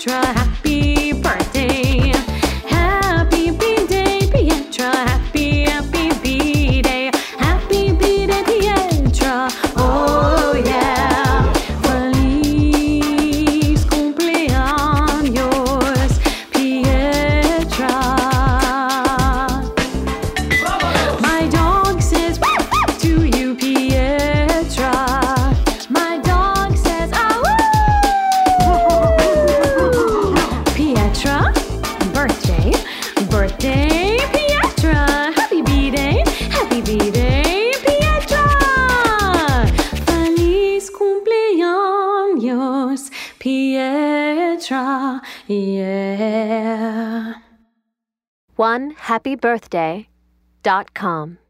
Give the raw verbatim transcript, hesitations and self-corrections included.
Pietra, happy birthday. Happy B-Day, Pietra, happy, happy B-Day. Happy B-Day, Pietra, oh yeah. Feliz cumpleaños, Pietra. My dog says to you, Pietra. My dog says ah woo. Pietra, birthday, birthday, Pietra. Happy B-Day, happy B-Day, Pietra. Feliz cumpleaños, Pietra, yeah. one happy birthday dot com